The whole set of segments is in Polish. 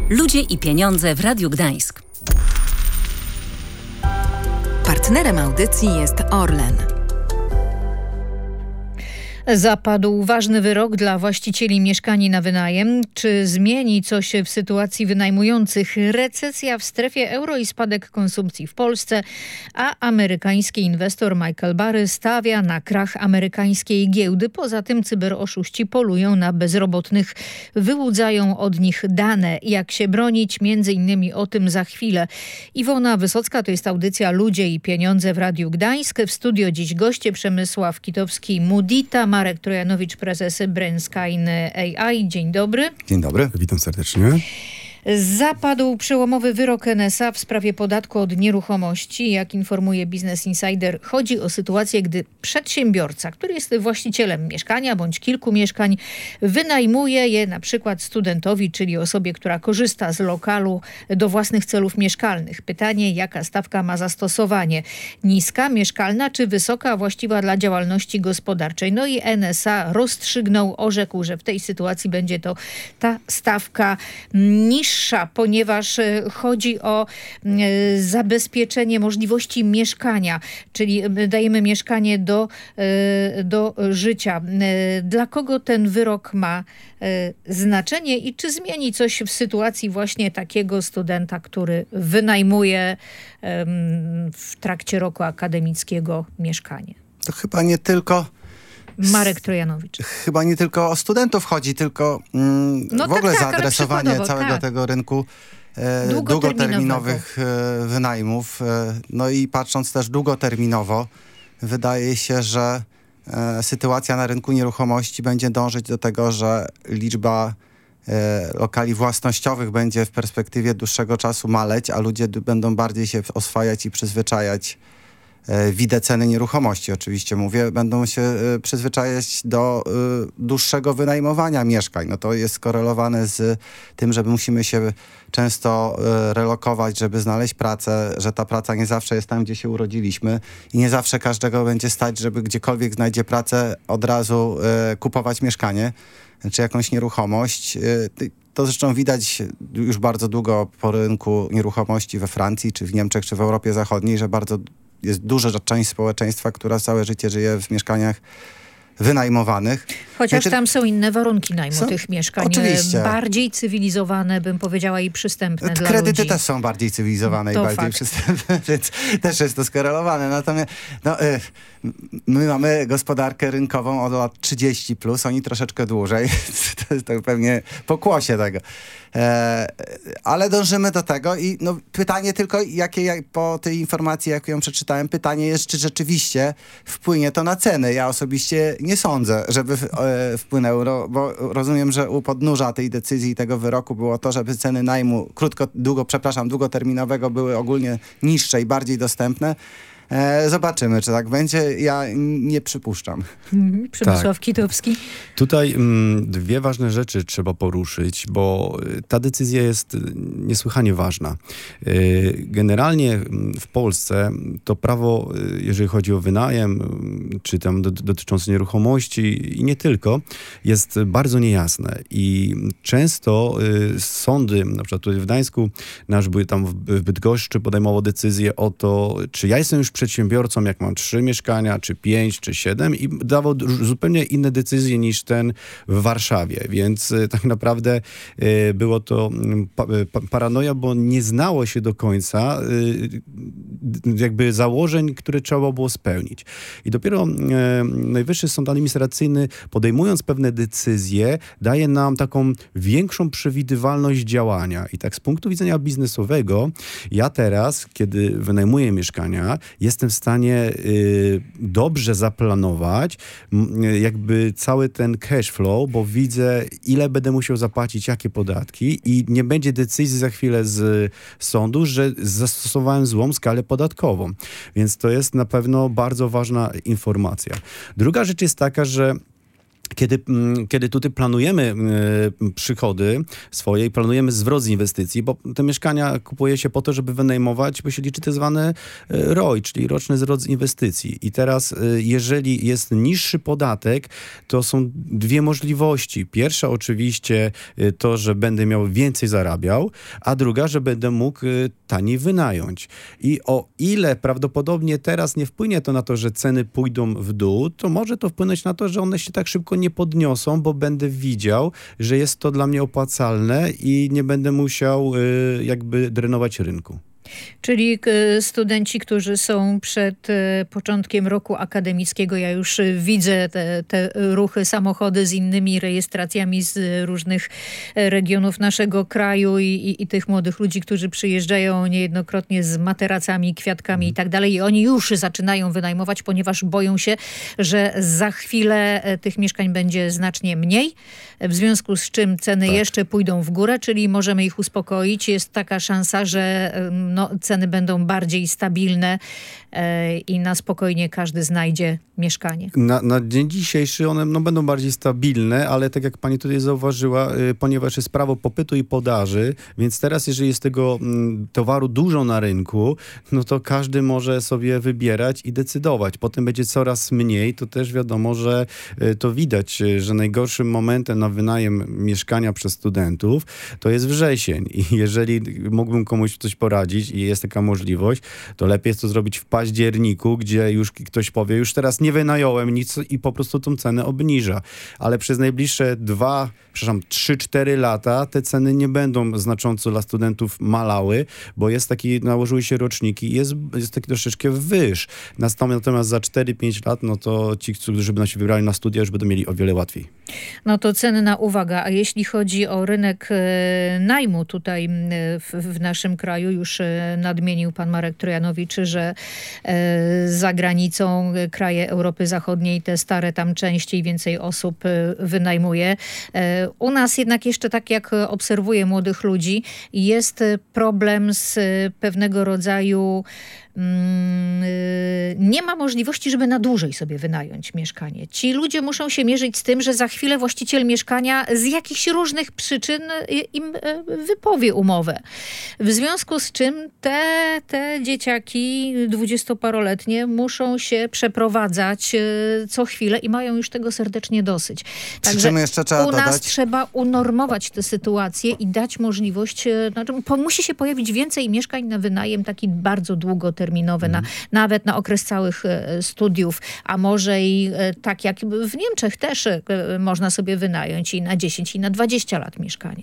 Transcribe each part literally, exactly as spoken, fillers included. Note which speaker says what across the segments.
Speaker 1: Ludzie i pieniądze w Radiu Gdańsk.
Speaker 2: Partnerem audycji jest Orlen.
Speaker 3: Zapadł ważny wyrok dla właścicieli mieszkań na wynajem. Czy zmieni coś w sytuacji wynajmujących? Recesja w strefie euro i spadek konsumpcji w Polsce, a amerykański inwestor Michael Burry stawia na krach amerykańskiej giełdy. Poza tym cyberoszuści polują na bezrobotnych, wyłudzają od nich dane. Jak się bronić? Między innymi o tym za chwilę. Iwona Wysocka, to jest audycja Ludzie i pieniądze w Radiu Gdańsk. W studio dziś goście Przemysław Kitowski-Mudita, Marek Trojanowicz, prezes Brainskine A I. Dzień dobry.
Speaker 4: Dzień dobry, witam serdecznie.
Speaker 3: Zapadł przełomowy wyrok N S A w sprawie podatku od nieruchomości. Jak informuje Business Insider, chodzi o sytuację, gdy przedsiębiorca, który jest właścicielem mieszkania bądź kilku mieszkań, wynajmuje je na przykład studentowi, czyli osobie, która korzysta z lokalu do własnych celów mieszkalnych. Pytanie, jaka stawka ma zastosowanie? Niska, mieszkalna czy wysoka, właściwa dla działalności gospodarczej? No i N S A rozstrzygnął, orzekł, że w tej sytuacji będzie to ta stawka niższa, ponieważ chodzi o zabezpieczenie możliwości mieszkania, czyli dajemy mieszkanie do, do życia. Dla kogo ten wyrok ma znaczenie i czy zmieni coś w sytuacji właśnie takiego studenta, który wynajmuje w trakcie roku akademickiego mieszkanie?
Speaker 4: To chyba nie tylko...
Speaker 3: Marek Trojanowicz.
Speaker 4: Chyba nie tylko o studentów chodzi, tylko mm,
Speaker 3: no
Speaker 4: w
Speaker 3: tak,
Speaker 4: ogóle
Speaker 3: tak,
Speaker 4: zaadresowanie całego tak. tego rynku e, długoterminowych e, wynajmów. E, no i patrząc też długoterminowo, wydaje się, że e, sytuacja na rynku nieruchomości będzie dążyć do tego, że liczba e, lokali własnościowych będzie w perspektywie dłuższego czasu maleć, a ludzie d- będą bardziej się oswajać i przyzwyczajać. Widzę ceny nieruchomości, oczywiście mówię, będą się y, przyzwyczajać do y, dłuższego wynajmowania mieszkań. No to jest skorelowane z tym, że musimy się często y, relokować, żeby znaleźć pracę, że ta praca nie zawsze jest tam, gdzie się urodziliśmy i nie zawsze każdego będzie stać, żeby gdziekolwiek znajdzie pracę, od razu y, kupować mieszkanie czy jakąś nieruchomość. Y, To zresztą widać już bardzo długo po rynku nieruchomości we Francji, czy w Niemczech, czy w Europie Zachodniej, że bardzo jest duża część społeczeństwa, która całe życie żyje w mieszkaniach wynajmowanych.
Speaker 3: Chociaż
Speaker 4: Wiecie,
Speaker 3: tam są inne warunki najmu są, tych mieszkań.
Speaker 4: Oczywiście.
Speaker 3: Bardziej cywilizowane, bym powiedziała, i przystępne
Speaker 4: Kredyty
Speaker 3: dla ludzi.
Speaker 4: Kredyty też są bardziej cywilizowane
Speaker 3: to
Speaker 4: i bardziej
Speaker 3: fakt.
Speaker 4: przystępne, więc też jest to skorelowane. Natomiast no, y, my mamy gospodarkę rynkową od lat trzydzieści plus, oni troszeczkę dłużej. To jest to pewnie pokłosie tego. E, ale dążymy do tego i no, pytanie tylko, jakie jak, po tej informacji, jaką ją przeczytałem, pytanie jest, czy rzeczywiście wpłynie to na ceny. Ja osobiście nie sądzę, żeby e, wpłynęło, no, bo rozumiem, że u podnóża tej decyzji, tego wyroku było to, żeby ceny najmu krótko, długo, przepraszam, długoterminowego były ogólnie niższe i bardziej dostępne. E, zobaczymy, czy tak będzie. Ja nie przypuszczam.
Speaker 3: Mhm. Przemysław
Speaker 5: tak.
Speaker 3: Kitowski.
Speaker 5: Tutaj mm, dwie ważne rzeczy trzeba poruszyć, bo ta decyzja jest niesłychanie ważna. Yy, generalnie w Polsce to prawo, jeżeli chodzi o wynajem, czy tam do, dotyczące nieruchomości i nie tylko, jest bardzo niejasne. I często yy, sądy, na przykład tutaj w Gdańsku, nasz by tam w, w Bydgoszczy podejmował decyzję o to, czy ja jestem już przedsiębiorcą, jak mam trzy mieszkania, czy pięć, czy siedem i dawał zupełnie inne decyzje niż ten w Warszawie, więc y, tak naprawdę y, było to pa, pa, paranoja, bo nie znało się do końca y, jakby założeń, które trzeba było spełnić. I dopiero y, Najwyższy Sąd Administracyjny, podejmując pewne decyzje, daje nam taką większą przewidywalność działania. I tak z punktu widzenia biznesowego, ja teraz, kiedy wynajmuję mieszkania, jestem w stanie y, dobrze zaplanować y, jakby cały ten cash flow, bo widzę, ile będę musiał zapłacić, jakie podatki i nie będzie decyzji za chwilę z sądu, że zastosowałem złą skalę podatkową. Więc to jest na pewno bardzo ważna informacja. Druga rzecz jest taka, że Kiedy, kiedy tutaj planujemy y, przychody swoje i planujemy zwrot z inwestycji, bo te mieszkania kupuje się po to, żeby wynajmować, bo się liczy tak zwany y, R O I, czyli roczny zwrot z inwestycji. I teraz, y, jeżeli jest niższy podatek, to są dwie możliwości. Pierwsza oczywiście y, to, że będę miał więcej zarabiał, a druga, że będę mógł y, taniej wynająć. I o ile prawdopodobnie teraz nie wpłynie to na to, że ceny pójdą w dół, to może to wpłynąć na to, że one się tak szybko nie podniosą, bo będę widział, że jest to dla mnie opłacalne i nie będę musiał y, jakby drenować rynku.
Speaker 3: Czyli studenci, którzy są przed początkiem roku akademickiego, ja już widzę te, te ruchy, samochody z innymi rejestracjami z różnych regionów naszego kraju i, i, i tych młodych ludzi, którzy przyjeżdżają niejednokrotnie z materacami, kwiatkami i tak dalej. I oni już zaczynają wynajmować, ponieważ boją się, że za chwilę tych mieszkań będzie znacznie mniej, w związku z czym ceny tak. jeszcze pójdą w górę, czyli możemy ich uspokoić. Jest taka szansa, że no, ceny będą bardziej stabilne e, i na spokojnie każdy znajdzie mieszkanie.
Speaker 5: Na, na dzień dzisiejszy one no, będą bardziej stabilne, ale tak jak pani tutaj zauważyła, y, ponieważ jest prawo popytu i podaży, więc teraz jeżeli jest tego m, towaru dużo na rynku, no to każdy może sobie wybierać i decydować. Potem będzie coraz mniej, to też wiadomo, że y, to widać, y, że najgorszym momentem na wynajem mieszkania przez studentów to jest wrzesień i jeżeli mógłbym komuś coś poradzić i jest taka możliwość, to lepiej jest to zrobić w październiku, gdzie już ktoś powie, już teraz nie wynająłem nic i po prostu tą cenę obniża. Ale przez najbliższe dwa, przepraszam, trzy, cztery lata te ceny nie będą znacząco dla studentów malały, bo jest taki, nałożyły się roczniki i jest, jest taki troszeczkę wyż. Natomiast za cztery pięć lat, no to ci, którzy będą się wybrali na studia, już będą mieli o wiele łatwiej.
Speaker 3: No to cenna uwaga. A jeśli chodzi o rynek e, najmu tutaj w, w naszym kraju, już e, nadmienił pan Marek Trojanowicz, że e, za granicą e, kraje Europy Zachodniej, te stare tam częściej więcej osób e, wynajmuje. E, u nas jednak jeszcze tak jak obserwuję młodych ludzi, jest problem z e, pewnego rodzaju nie ma możliwości, żeby na dłużej sobie wynająć mieszkanie. Ci ludzie muszą się mierzyć z tym, że za chwilę właściciel mieszkania z jakichś różnych przyczyn im wypowie umowę. W związku z czym te, te dzieciaki dwudziestoparoletnie muszą się przeprowadzać co chwilę i mają już tego serdecznie dosyć. Także
Speaker 4: jeszcze trzeba
Speaker 3: u nas
Speaker 4: dodać...
Speaker 3: trzeba unormować tę sytuację i dać możliwość, znaczy, musi się pojawić więcej mieszkań na wynajem taki bardzo długoterminowy. terminowe, mm. na, nawet na okres całych e, studiów, a może i e, tak jak w Niemczech też e, można sobie wynająć i na dziesięć, i na dwadzieścia lat mieszkanie.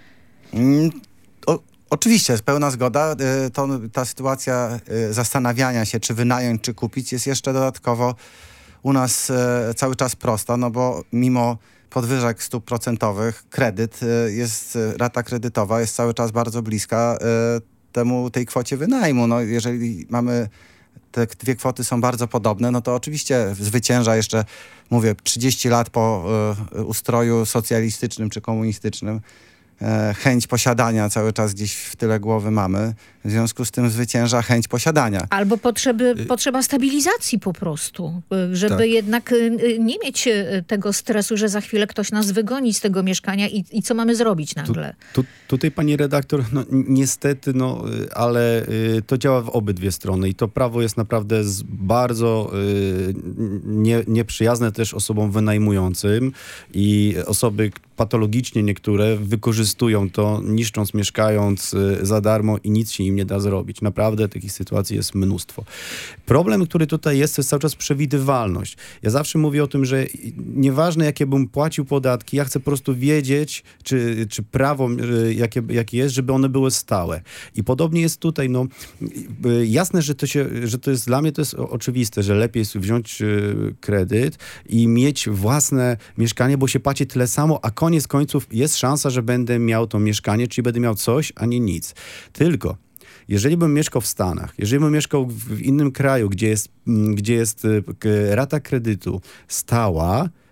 Speaker 4: Mm, o, oczywiście, jest pełna zgoda. E, to, ta sytuacja e, zastanawiania się, czy wynająć, czy kupić, jest jeszcze dodatkowo u nas e, cały czas prosta, no bo mimo podwyżek stóp procentowych, kredyt e, jest, rata kredytowa jest cały czas bardzo bliska e, temu, tej kwocie wynajmu. No, jeżeli mamy, te dwie kwoty są bardzo podobne, no to oczywiście zwycięża jeszcze, mówię, trzydzieści lat po y, ustroju socjalistycznym czy komunistycznym. E, chęć posiadania cały czas gdzieś w tyle głowy mamy. W związku z tym zwycięża chęć posiadania.
Speaker 3: Albo potrzeby, potrzeba stabilizacji po prostu, żeby tak. jednak nie mieć tego stresu, że za chwilę ktoś nas wygoni z tego mieszkania i, i co mamy zrobić nagle.
Speaker 5: Tu, tu, tutaj pani redaktor, no niestety, no ale y, to działa w obydwie strony i to prawo jest naprawdę z bardzo y, nie, nieprzyjazne też osobom wynajmującym i osoby patologicznie niektóre wykorzystują to, niszcząc, mieszkając y, za darmo i nic się im nie da zrobić. Naprawdę takich sytuacji jest mnóstwo. Problem, który tutaj jest, to jest cały czas przewidywalność. Ja zawsze mówię o tym, że nieważne jakie bym płacił podatki, ja chcę po prostu wiedzieć, czy, czy prawo y, jakie, jakie jest, żeby one były stałe. I podobnie jest tutaj, no y, jasne, że to się, że to jest dla mnie to jest oczywiste, że lepiej jest wziąć y, kredyt i mieć własne mieszkanie, bo się płaci tyle samo, a koniec końców jest szansa, że będę miał to mieszkanie, czyli będę miał coś, a nie nic. Tylko jeżeli bym mieszkał w Stanach, jeżeli bym mieszkał w innym kraju, gdzie jest, gdzie jest rata kredytu stała,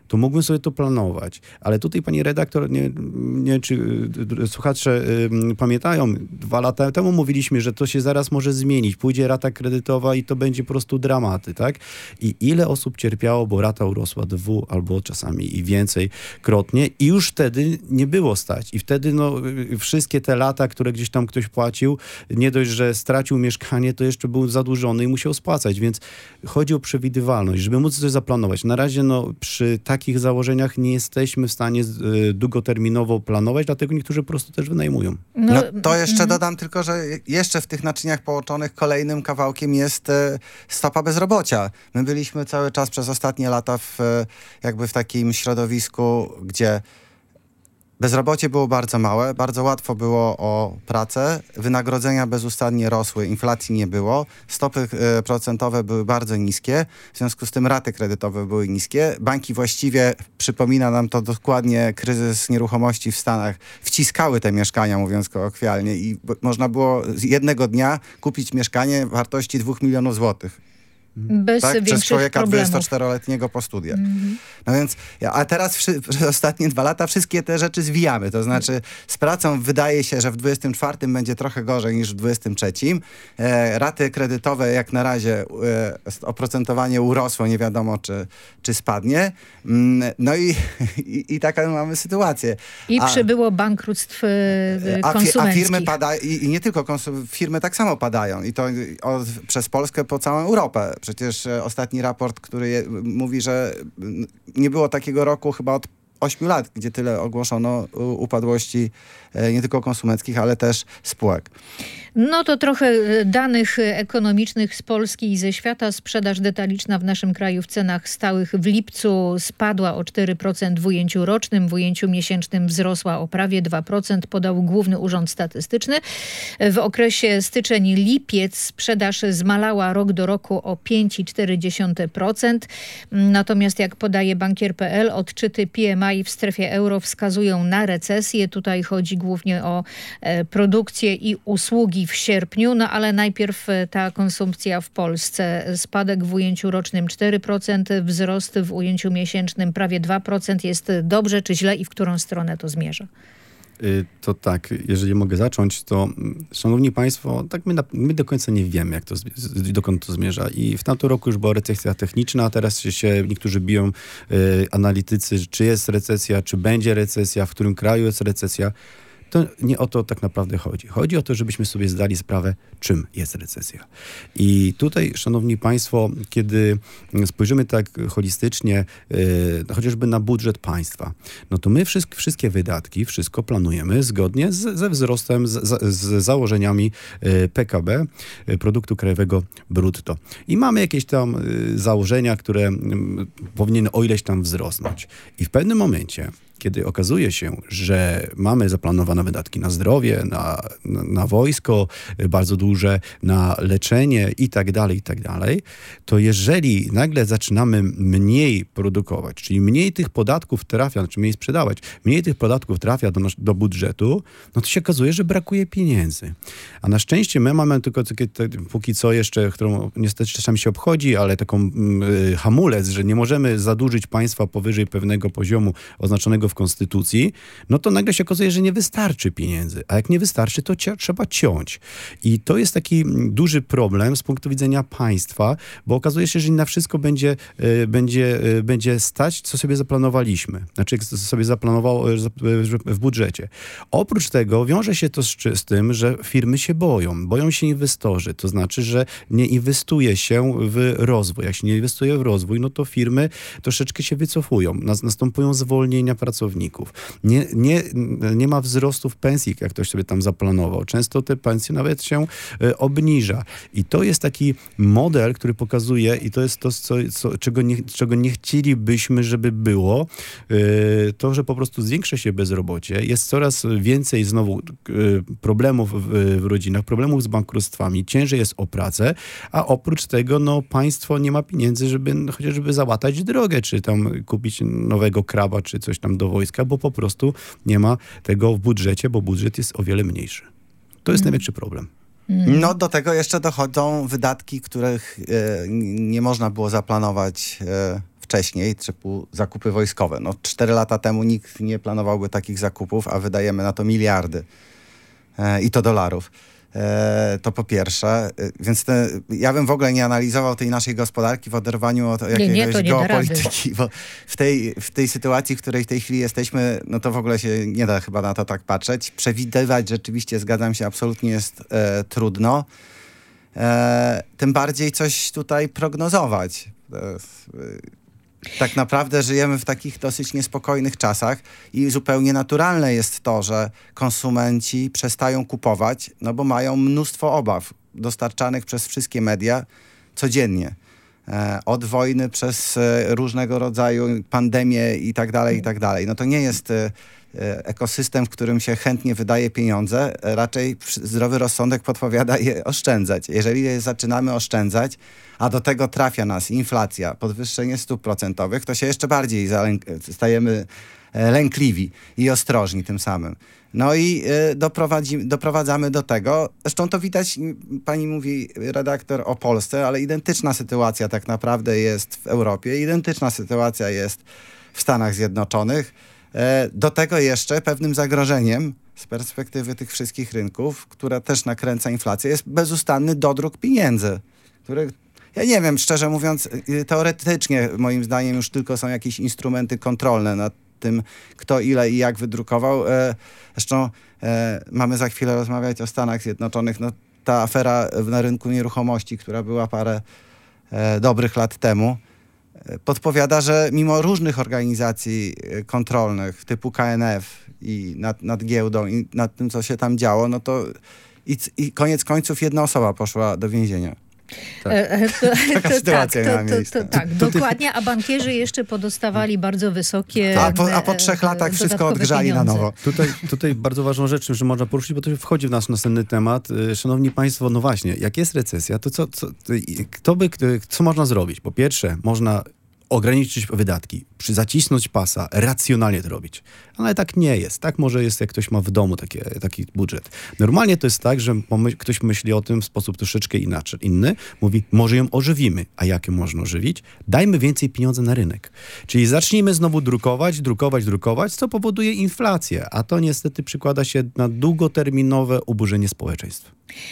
Speaker 5: to mógłbym sobie to planować. Ale tutaj pani redaktor, nie, nie wiem, czy y, słuchacze y, pamiętają, dwa lata temu mówiliśmy, że to się zaraz może zmienić. Pójdzie rata kredytowa i to będzie po prostu dramaty, tak? I ile osób cierpiało, bo rata urosła dwu albo czasami i więcej krotnie i już wtedy nie było stać. I wtedy no, wszystkie te lata, które gdzieś tam ktoś płacił, nie dość, że stracił mieszkanie, to jeszcze był zadłużony i musiał spłacać. Więc chodzi o przewidywalność, żeby móc coś zaplanować. Na razie no, przy takich założeniach nie jesteśmy w stanie y, długoterminowo planować, dlatego niektórzy po prostu też wynajmują.
Speaker 4: No, no to jeszcze mm. dodam tylko, że jeszcze w tych naczyniach połączonych kolejnym kawałkiem jest e, stopa bezrobocia. My byliśmy cały czas przez ostatnie lata w, e, jakby w takim środowisku, gdzie bezrobocie było bardzo małe, bardzo łatwo było o pracę, wynagrodzenia bezustannie rosły, inflacji nie było, stopy y, procentowe były bardzo niskie, w związku z tym raty kredytowe były niskie. Banki właściwie, przypomina nam to dokładnie kryzys nieruchomości w Stanach, wciskały te mieszkania, mówiąc kolokwialnie, i b- można było z jednego dnia kupić mieszkanie wartości dwóch milionów złotych.
Speaker 3: Bez
Speaker 4: tak?
Speaker 3: większych
Speaker 4: Przez człowieka
Speaker 3: problemów.
Speaker 4: dwudziestoczteroletniego po studiach.
Speaker 3: Mm-hmm.
Speaker 4: No więc, a teraz wszy, przez ostatnie dwa lata wszystkie te rzeczy zwijamy. To znaczy z pracą wydaje się, że w dwudziestym czwartym będzie trochę gorzej niż w dwudziestym trzecim. E, raty kredytowe jak na razie e, oprocentowanie urosło, nie wiadomo czy, czy spadnie. Mm, no i, i, i taką mamy sytuację.
Speaker 3: I
Speaker 4: a,
Speaker 3: przybyło bankructw e,
Speaker 4: a,
Speaker 3: konsumenckich.
Speaker 4: A firmy padają, i, i nie tylko konsum, firmy tak samo padają. I to od, przez Polskę po całą Europę. Przecież e, ostatni raport, który je, mówi, że nie było takiego roku chyba od ośmiu lat, gdzie tyle ogłoszono upadłości e, nie tylko konsumenckich, ale też spółek.
Speaker 3: No to trochę danych ekonomicznych z Polski i ze świata. Sprzedaż detaliczna w naszym kraju w cenach stałych w lipcu spadła o cztery procent w ujęciu rocznym, w ujęciu miesięcznym wzrosła o prawie dwa procent, podał Główny Urząd Statystyczny. W okresie styczeń-lipiec sprzedaż zmalała rok do roku o pięć przecinek cztery procent. Natomiast jak podaje bankier kropka pe el, odczyty P M I w strefie euro wskazują na recesję. Tutaj chodzi głównie o e, produkcję i usługi w sierpniu, no ale najpierw ta konsumpcja w Polsce. Spadek w ujęciu rocznym cztery procent, wzrost w ujęciu miesięcznym prawie dwa procent. Jest dobrze czy źle i w którą stronę to zmierza?
Speaker 5: To tak, jeżeli mogę zacząć, to szanowni państwo, tak my, na, my do końca nie wiemy, jak to, dokąd to zmierza. I w tamtym roku już była recesja techniczna, a teraz się niektórzy biją, y, analitycy, czy jest recesja, czy będzie recesja, w którym kraju jest recesja. To nie o to tak naprawdę chodzi. Chodzi o to, żebyśmy sobie zdali sprawę, czym jest recesja. I tutaj, szanowni państwo, kiedy spojrzymy tak holistycznie, yy, chociażby na budżet państwa, no to my wszystkie, wszystkie wydatki, wszystko planujemy zgodnie z, ze wzrostem, z, z założeniami yy, P K B, yy, produktu krajowego brutto. I mamy jakieś tam yy, założenia, które yy, powinny o ileś tam wzrosnąć. I w pewnym momencie, kiedy okazuje się, że mamy zaplanowane wydatki na zdrowie, na, na, na wojsko, bardzo duże, na leczenie i tak dalej, i tak dalej, to jeżeli nagle zaczynamy mniej produkować, czyli mniej tych podatków trafia, znaczy mniej sprzedawać, mniej tych podatków trafia do, nasz, do budżetu, no to się okazuje, że brakuje pieniędzy. A na szczęście my mamy tylko póki co jeszcze, którą niestety czasami się obchodzi, ale taką y, hamulec, że nie możemy zadłużyć państwa powyżej pewnego poziomu oznaczonego w konstytucji, no to nagle się okazuje, że nie wystarczy pieniędzy. A jak nie wystarczy, to cia- trzeba ciąć. I to jest taki duży problem z punktu widzenia państwa, bo okazuje się, że nie na wszystko będzie, y, będzie, y, będzie stać, co sobie zaplanowaliśmy. Znaczy, co sobie zaplanowało y, w budżecie. Oprócz tego wiąże się to z, z tym, że firmy się boją. Boją się inwestorzy. To znaczy, że nie inwestuje się w rozwój. Jak się nie inwestuje w rozwój, no to firmy troszeczkę się wycofują. Następują zwolnienia pracowników. Nie, nie, nie ma wzrostów pensji, jak ktoś sobie tam zaplanował. Często te pensje nawet się e, obniża. I to jest taki model, który pokazuje, i to jest to, co, co, czego, nie, czego nie chcielibyśmy, żeby było, e, to, że po prostu zwiększa się bezrobocie, jest coraz więcej znowu e, problemów w, w rodzinach, problemów z bankructwami, ciężej jest o pracę, a oprócz tego no, państwo nie ma pieniędzy, żeby no, chociażby załatać drogę, czy tam kupić nowego kraba, czy coś tam do wojska, bo po prostu nie ma tego w budżecie, bo budżet jest o wiele mniejszy. To jest mm. największy problem.
Speaker 4: Mm. No do tego jeszcze dochodzą wydatki, których e, nie można było zaplanować e, wcześniej, typu zakupy wojskowe. No cztery lata temu nikt nie planowałby takich zakupów, a wydajemy na to miliardy e, i to dolarów. E, to po pierwsze. E, więc te, ja bym w ogóle nie analizował tej naszej gospodarki w oderwaniu od jakiegoś nie, nie, geopolityki, bo w tej, w tej sytuacji, w której w tej chwili jesteśmy, no to w ogóle się nie da chyba na to tak patrzeć. Przewidywać rzeczywiście, zgadzam się, absolutnie jest e, trudno. E, tym bardziej coś tutaj prognozować. E, tak naprawdę żyjemy w takich dosyć niespokojnych czasach i zupełnie naturalne jest to, że konsumenci przestają kupować, no bo mają mnóstwo obaw dostarczanych przez wszystkie media codziennie. E, od wojny przez e, różnego rodzaju pandemie i tak dalej, i tak dalej. No to nie jest e, ekosystem, w którym się chętnie wydaje pieniądze, raczej zdrowy rozsądek podpowiada je oszczędzać. Jeżeli zaczynamy oszczędzać, a do tego trafia nas inflacja, podwyższenie stóp procentowych, to się jeszcze bardziej zalęk- stajemy lękliwi i ostrożni tym samym. No i y, doprowadzi, doprowadzamy do tego, zresztą to widać, pani mówi, redaktor, o Polsce, ale identyczna sytuacja tak naprawdę jest w Europie, identyczna sytuacja jest w Stanach Zjednoczonych. Do tego jeszcze pewnym zagrożeniem z perspektywy tych wszystkich rynków, która też nakręca inflację, jest bezustanny dodruk pieniędzy, który, ja nie wiem, szczerze mówiąc, teoretycznie moim zdaniem już tylko są jakieś instrumenty kontrolne nad tym, kto ile i jak wydrukował. Zresztą mamy za chwilę rozmawiać o Stanach Zjednoczonych. No, ta afera na rynku nieruchomości, która była parę dobrych lat temu, podpowiada, że mimo różnych organizacji kontrolnych typu K N F i nad, nad giełdą i nad tym, co się tam działo, no to i, i koniec końców jedna osoba poszła do więzienia. Tak. E, to, Taka to, sytuacja
Speaker 3: tak,
Speaker 4: miała miejsce.
Speaker 3: To, to, tak, dokładnie, a bankierzy jeszcze podostawali bardzo wysokie
Speaker 4: A po, a po trzech latach wszystko odgrzali pieniądze. Na nowo.
Speaker 5: Tutaj, tutaj bardzo ważną rzecz, że można poruszyć, bo to wchodzi w nasz następny temat. Szanowni Państwo, no właśnie, jak jest recesja, to co, co, kto by, co można zrobić? Po pierwsze, można ograniczyć wydatki, zacisnąć pasa, racjonalnie to robić. Ale tak nie jest. Tak może jest, jak ktoś ma w domu takie, taki budżet. Normalnie to jest tak, że pomy- ktoś myśli o tym w sposób troszeczkę inaczej, inny. Mówi, może ją ożywimy. A jak ją można ożywić? Dajmy więcej pieniędzy na rynek. Czyli zacznijmy znowu drukować, drukować, drukować, co powoduje inflację. A to niestety przykłada się na długoterminowe ubożenie społeczeństwa.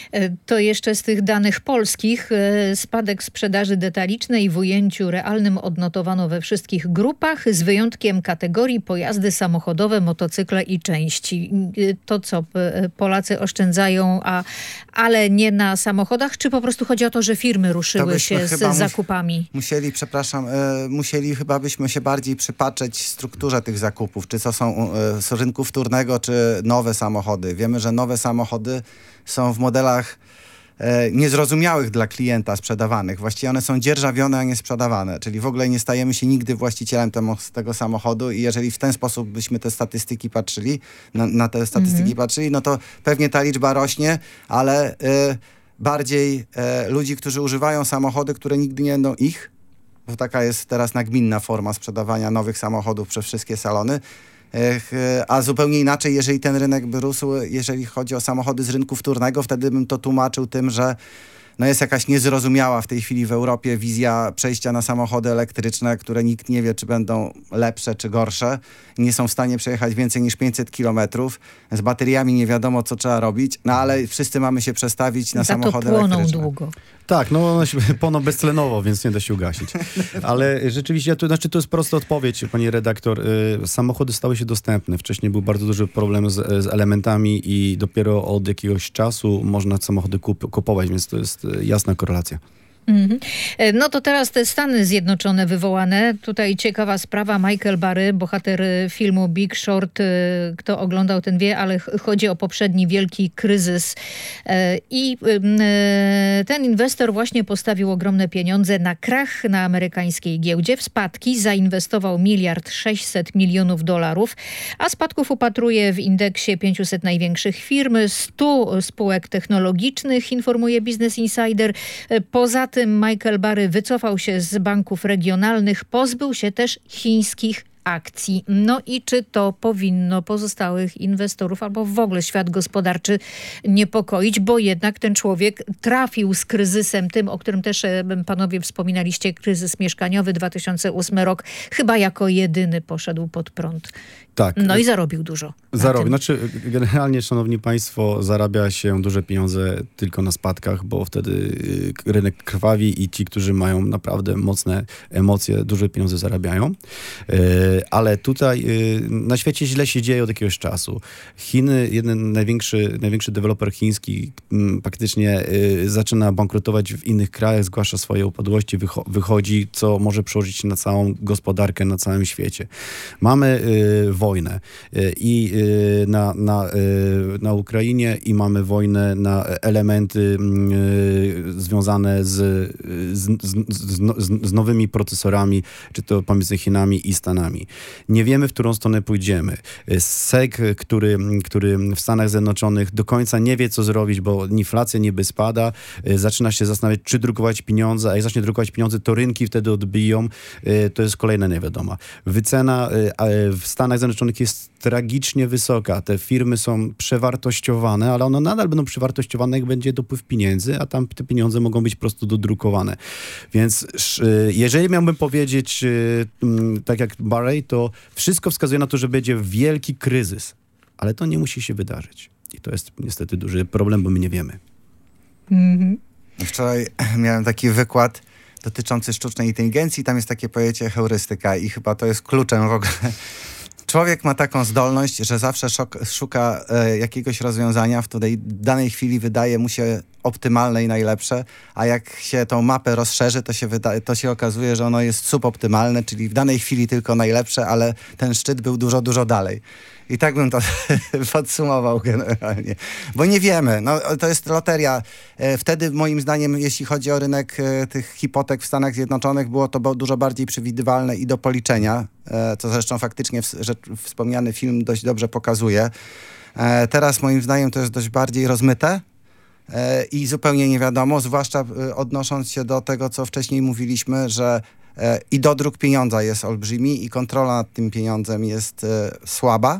Speaker 3: To jeszcze z tych danych polskich. Spadek sprzedaży detalicznej w ujęciu realnym odnotowano we wszystkich grupach, z wyjątkiem kategorii pojazdy samochodowe, motocykle i części. To co, Polacy oszczędzają, a, ale nie na samochodach? Czy po prostu chodzi o to, że firmy ruszyły się z zakupami?
Speaker 4: Musieli, przepraszam, e, musieli chyba byśmy się bardziej przypatrzeć strukturze tych zakupów, czy to są e, z rynku wtórnego, czy nowe samochody. Wiemy, że nowe samochody są w modelach e, niezrozumiałych dla klienta sprzedawanych. Właściwie one są dzierżawione, a nie sprzedawane. Czyli w ogóle nie stajemy się nigdy właścicielem temu, tego samochodu i jeżeli w ten sposób byśmy te statystyki patrzyli, na, na te statystyki mm-hmm. patrzyli, no to pewnie ta liczba rośnie, ale e, bardziej e, ludzi, którzy używają samochody, które nigdy nie będą ich, bo taka jest teraz nagminna forma sprzedawania nowych samochodów przez wszystkie salony. A zupełnie inaczej, jeżeli ten rynek by rósł, jeżeli chodzi o samochody z rynku wtórnego, wtedy bym to tłumaczył tym, że no jest jakaś niezrozumiała w tej chwili w Europie wizja przejścia na samochody elektryczne, które nikt nie wie, czy będą lepsze, czy gorsze. Nie są w stanie przejechać więcej niż pięćset kilometrów. Z bateriami nie wiadomo, co trzeba robić, no ale wszyscy mamy się przestawić na
Speaker 3: Za
Speaker 4: samochody
Speaker 3: to płoną
Speaker 4: elektryczne.
Speaker 3: długo.
Speaker 5: Tak, no one się płoną beztlenowo, więc nie da się ugasić. Ale rzeczywiście, to, znaczy, to jest prosta odpowiedź, pani redaktor. Y, samochody stały się dostępne. Wcześniej był bardzo duży problem z, z elementami i dopiero od jakiegoś czasu można samochody kup, kupować, więc to jest jasna korelacja.
Speaker 3: Mm-hmm. No to teraz te Stany Zjednoczone wywołane. Tutaj ciekawa sprawa. Michael Burry, bohater filmu Big Short. Kto oglądał, ten wie, ale chodzi o poprzedni wielki kryzys. I ten inwestor właśnie postawił ogromne pieniądze na krach na amerykańskiej giełdzie. W spadki zainwestował miliard sześćset milionów dolarów, a spadków upatruje w indeksie pięciuset największych firm, stu spółek technologicznych, informuje Business Insider. Poza tym Michael Burry wycofał się z banków regionalnych, pozbył się też chińskich akcji. No i czy to powinno pozostałych inwestorów albo w ogóle świat gospodarczy niepokoić, bo jednak ten człowiek trafił z kryzysem tym, o którym też panowie wspominaliście, kryzys mieszkaniowy, dwa tysiące ósmy rok, chyba jako jedyny poszedł pod prąd.
Speaker 5: Tak.
Speaker 3: No i zarobił dużo.
Speaker 5: Zarobił. Znaczy, generalnie, szanowni państwo, zarabia się duże pieniądze tylko na spadkach, bo wtedy rynek krwawi i ci, którzy mają naprawdę mocne emocje, duże pieniądze zarabiają. Ale tutaj na świecie źle się dzieje od jakiegoś czasu. Chiny, jeden największy, największy deweloper chiński praktycznie zaczyna bankrutować w innych krajach, zgłasza swoje upadłości, wychodzi, co może przełożyć się na całą gospodarkę na całym świecie. Mamy wojnę i na, na, na Ukrainie i mamy wojnę na elementy związane z, z, z, z, z nowymi procesorami, czy to pomiędzy Chinami i Stanami. Nie wiemy, w którą stronę pójdziemy. S E C, który, który w Stanach Zjednoczonych do końca nie wie, co zrobić, bo inflacja niby spada, zaczyna się zastanawiać, czy drukować pieniądze, a jak zacznie drukować pieniądze, to rynki wtedy odbiją. To jest kolejna niewiadoma. Wycena w Stanach Zjednoczonych jest tragicznie wysoka. Te firmy są przewartościowane, ale one nadal będą przewartościowane, jak będzie dopływ pieniędzy, a tam te pieniądze mogą być po prostu dodrukowane. Więc jeżeli miałbym powiedzieć tak jak Barry, to wszystko wskazuje na to, że będzie wielki kryzys, ale to nie musi się wydarzyć. I to jest niestety duży problem, bo my nie wiemy.
Speaker 3: Mm-hmm.
Speaker 4: Wczoraj miałem taki wykład dotyczący sztucznej inteligencji. Tam jest takie pojęcie heurystyka i chyba to jest kluczem w ogóle. Człowiek ma taką zdolność, że zawsze szok, szuka e, jakiegoś rozwiązania, w której danej chwili wydaje mu się optymalne i najlepsze, a jak się tą mapę rozszerzy, to się, wyda- to się okazuje, że ono jest suboptymalne, czyli w danej chwili tylko najlepsze, ale ten szczyt był dużo, dużo dalej. I tak bym to podsumował generalnie. Bo nie wiemy. No, to jest loteria. Wtedy moim zdaniem, jeśli chodzi o rynek tych hipotek w Stanach Zjednoczonych, było to dużo bardziej przewidywalne i do policzenia, co zresztą faktycznie że wspomniany film dość dobrze pokazuje. Teraz moim zdaniem to jest dość bardziej rozmyte i zupełnie nie wiadomo, zwłaszcza odnosząc się do tego, co wcześniej mówiliśmy, że i dodruk pieniądza jest olbrzymi i kontrola nad tym pieniądzem jest słaba.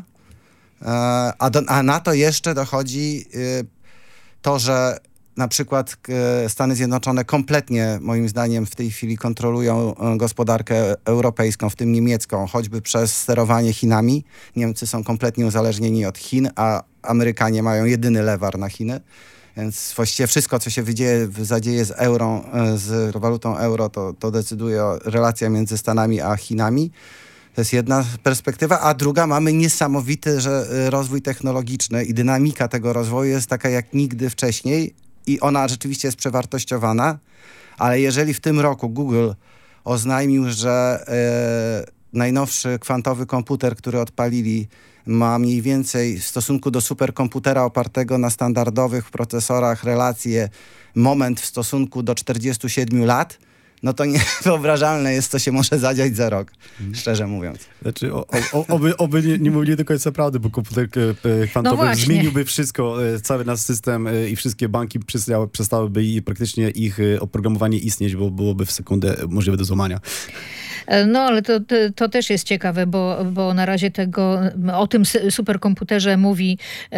Speaker 4: A, do, a na to jeszcze dochodzi y, to, że na przykład y, Stany Zjednoczone kompletnie, moim zdaniem, w tej chwili kontrolują y, gospodarkę europejską, w tym niemiecką, choćby przez sterowanie Chinami. Niemcy są kompletnie uzależnieni od Chin, a Amerykanie mają jedyny lewar na Chiny. Więc właściwie wszystko, co się wydzieje, zadzieje z euro, z walutą euro, to, to decyduje o relacja między Stanami a Chinami. To jest jedna perspektywa, a druga, mamy niesamowity że rozwój technologiczny i dynamika tego rozwoju jest taka jak nigdy wcześniej i ona rzeczywiście jest przewartościowana, ale jeżeli w tym roku Google oznajmił, że e, najnowszy kwantowy komputer, który odpalili, ma mniej więcej w stosunku do superkomputera opartego na standardowych procesorach relacje moment w stosunku do czterdziestu siedmiu lat, no to niewyobrażalne jest, co się może zadziać za rok, hmm. szczerze mówiąc.
Speaker 5: Znaczy, o, o, oby, oby nie, nie mówili do końca prawdy, bo komputer kwantowy no zmieniłby wszystko, cały nasz system i wszystkie banki przestały, przestałyby i praktycznie ich oprogramowanie istnieć, bo byłoby w sekundę możliwe do złamania.
Speaker 3: No, ale to, to, to też jest ciekawe, bo, bo na razie tego, o tym superkomputerze mówi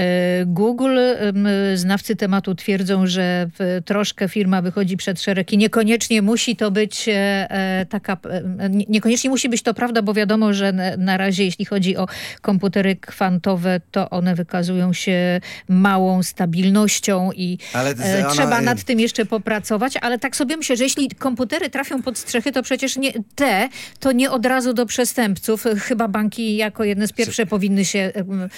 Speaker 3: Google. Znawcy tematu twierdzą, że troszkę firma wychodzi przed szereg i niekoniecznie musi to być taka, niekoniecznie musi być to prawda, bo wiadomo, że na razie, jeśli chodzi o komputery kwantowe, to one wykazują się małą stabilnością i ale ona... trzeba nad tym jeszcze popracować, ale tak sobie myślę, że jeśli komputery trafią pod strzechy, to przecież nie te, to nie od razu do przestępców. Chyba banki jako jedne z pierwsze Czy... powinny się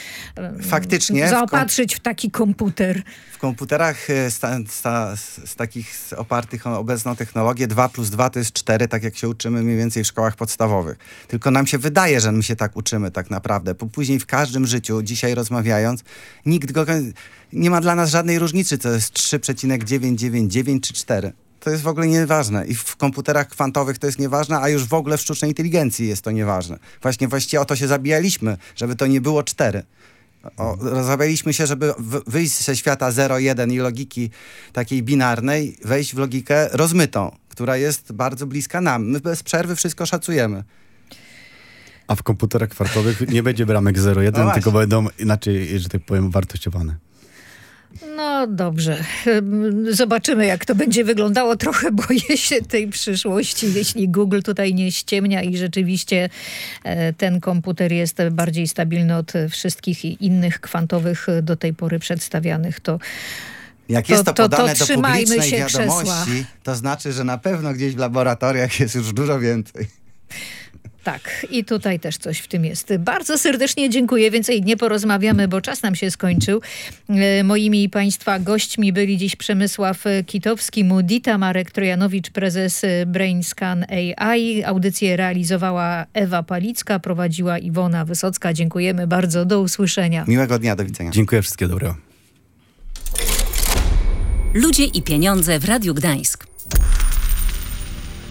Speaker 4: faktycznie
Speaker 3: zaopatrzyć w, kom... w taki komputer.
Speaker 4: W komputerach sta, sta, z takich opartych o obecną technologię dwa plus dwa to jest cztery, tak jak się uczymy mniej więcej w szkołach podstawowych. Tylko nam się wydaje, że my się tak uczymy tak naprawdę. Bo później w każdym życiu, dzisiaj rozmawiając, nikt go, nie ma dla nas żadnej różnicy, to jest trzy przecinek dziewięćset dziewięćdziesiąt dziewięć czy cztery. To jest w ogóle nieważne. I w komputerach kwantowych to jest nieważne, a już w ogóle w sztucznej inteligencji jest to nieważne. Właśnie właściwie o to się zabijaliśmy, żeby to nie było cztery. O, rozmawialiśmy się, żeby w, wyjść ze świata zero jeden i logiki takiej binarnej, wejść w logikę rozmytą, która jest bardzo bliska nam. My bez przerwy wszystko szacujemy.
Speaker 5: A w komputerach kwartowych nie będzie bramek zero jeden, no tylko będą inaczej, że tak powiem, wartościowane.
Speaker 3: No dobrze. Zobaczymy, jak to będzie wyglądało. Trochę boję się tej przyszłości, jeśli Google tutaj nie ściemnia i rzeczywiście ten komputer jest bardziej stabilny od wszystkich innych kwantowych do tej pory przedstawianych. To
Speaker 4: Jak
Speaker 3: to,
Speaker 4: jest to podane
Speaker 3: to, to
Speaker 4: do publicznej
Speaker 3: się
Speaker 4: wiadomości,
Speaker 3: krzesła.
Speaker 4: To znaczy, że na pewno gdzieś w laboratoriach jest już dużo więcej.
Speaker 3: Tak, i tutaj też coś w tym jest. Bardzo serdecznie dziękuję. Więcej nie porozmawiamy, bo czas nam się skończył. Moimi i Państwa gośćmi byli dziś Przemysław Kitowski, Mudita, Marek Trojanowicz, prezes BrainScan A I. Audycję realizowała Ewa Palicka, prowadziła Iwona Wysocka. Dziękujemy bardzo. Do usłyszenia.
Speaker 4: Miłego dnia, do widzenia.
Speaker 5: Dziękuję, wszystkiego dobrego.
Speaker 1: Ludzie i pieniądze w Radiu Gdańsk.